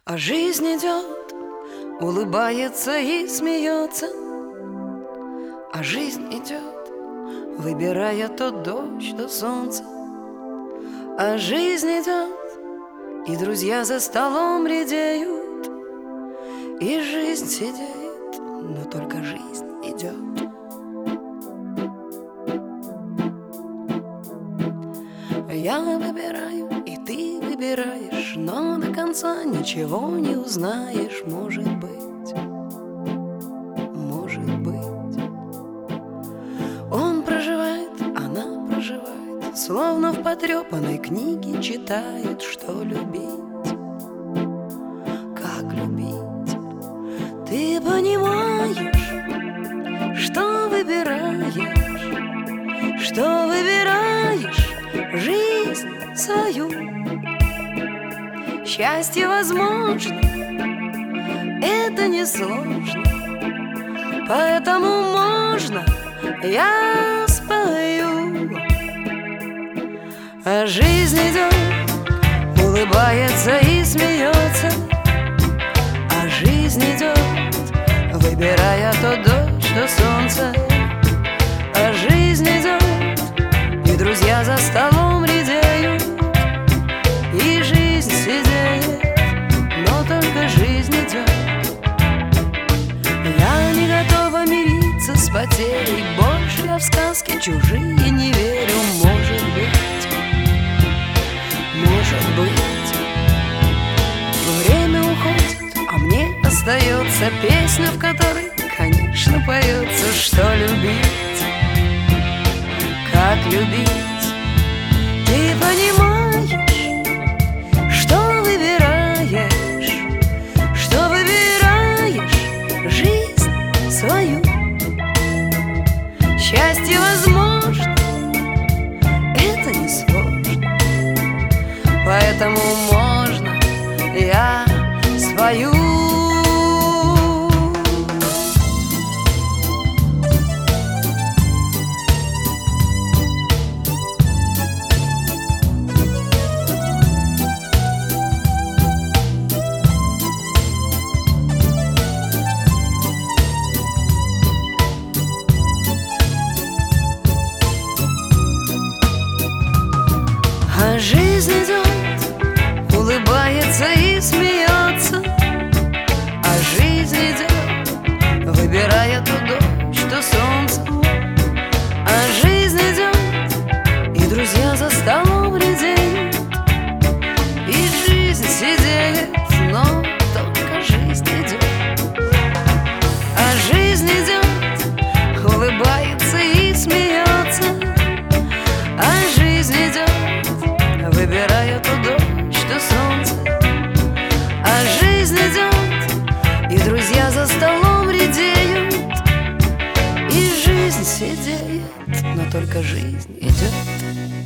А жизнь идет, улыбается и смеется. А жизнь идет, выбирая то дождь, то солнце. А жизнь идет, и друзья за столом редеют. И жизнь сидит, но только жизнь идет. Я выбираю, и ты выбираешь, но до конца ничего не узнаешь. Может быть, он проживает, она проживает, словно в потрепанной книге читают, что любить, как любить. Ты понимаешь, что выбираешь жизнь свою. Счастье возможно, это несложно, поэтому можно, я спою. А жизнь идет, улыбается и смеется. А жизнь идет, выбирая то дождь, то солнце. А жизнь идет, и друзья за столом редеют. И жизнь сидит, но только жизнь идет. Я не готова мириться с потерей, больше я в сказки чужие не верю. Может быть, время уходит, а мне остается песня, в которой, конечно, поется, что любить, как любить. Ты понимаешь, что выбираешь жизнь свою. Счастье возможно, это несложно, поэтому можно, я свою. А жизнь идет, улыбается и смеется. А жизнь идет, выбирая то дождь, то солнце. А жизнь идет, и друзья за столом редеют. И жизнь сидит, но только жизнь идет. А жизнь идет, улыбается и смеется. А жизнь идет, выбираю то дождь, то солнце. А жизнь идет, и друзья за столом редеют. И жизнь сидеет, но только жизнь идет.